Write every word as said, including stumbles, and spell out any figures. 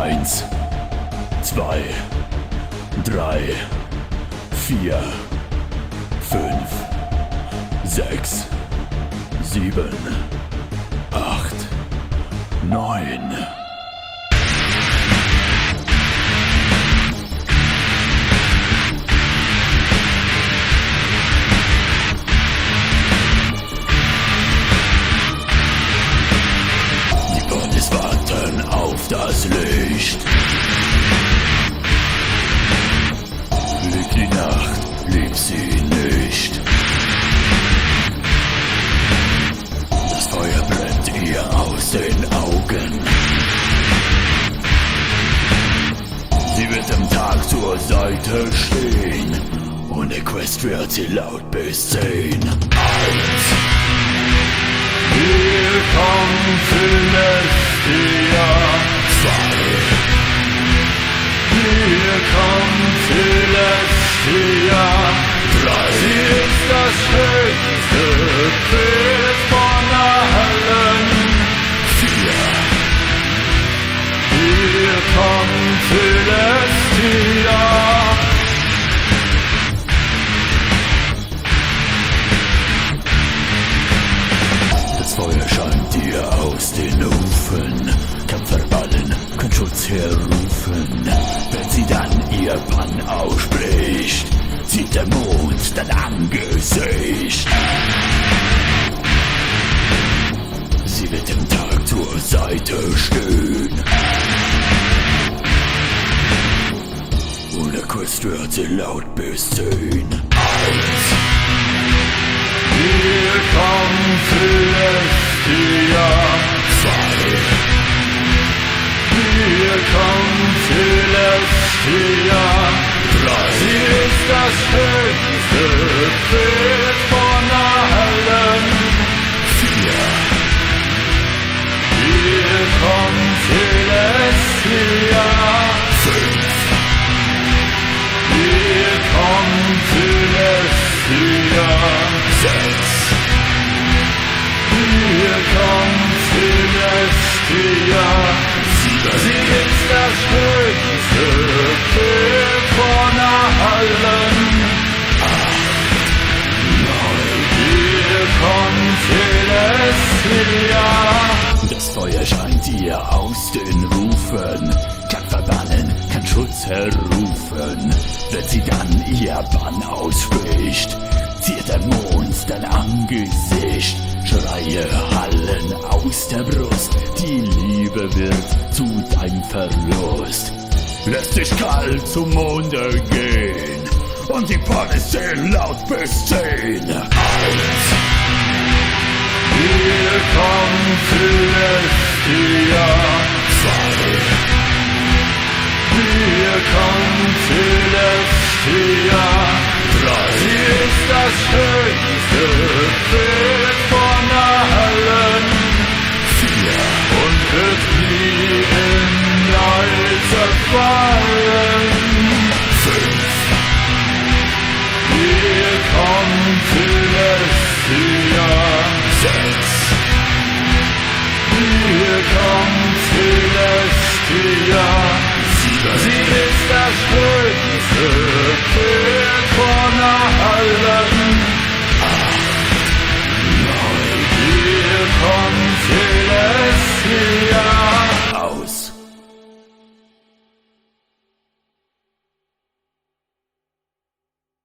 Eins, zwei, drei, vier, fünf, sechs, sieben, acht, neun. Die Bundes warten auf das Licht. Liegt die Nacht, liebt sie nicht. Das Feuer brennt ihr aus den Augen. Sie wird am Tag zur Seite stehen und der Quest wird sie laut bis zehn. Eins. Hier kommt Celestia. Zwei. Hier kommt Celestia. Drei. Sie ist das schönste Bild von allen. Vier. Hier kommt Celestia. Das Feuer scheint dir aus den Hufen, Kampferballen, kein Schutz herrufen. Wenn sie dann ihr Bann ausspricht, sieht der Mond dein Angesicht. Sie wird im Tag zur Seite stehen und der Quest wird sie laut bis zehn. Eins. Hier kommt Celestia. Zwei. Hier kommt Celestia. Drei. Sie ist das schönste Bild von allen. Vier. Hier kommt Celestia. Fünf. Hier kommt Celestia. Sechs. Hier kommt Celestia. Sieben. Sie ist das schönste Bild von allen. Acht. Neun. Hier kommt Celestia. Das Feuer scheint ihr aus den Rufen, kann verbannen, kann Schutz herrufen. Wenn sie dann ihr Bann ausspricht, ziert der Mond dein Angesicht. Schreie hallen aus der Brust, die Liebe wird zu deinem Verlust. Lässt dich kalt zum Monde gehen und die Pfanne zählen laut bis zehn. Eins. Hier kommt Celestia. Zwei. Hier kommt Celestia. Drei. Sie ist das schönste Bild von allen. Vier. Und wird nie in Neid zerfallen. Fünf. Hier kommt Celestia. Sechs. Hier kommt Celestia. Sieben. Sie ist das schönste Bild von allen.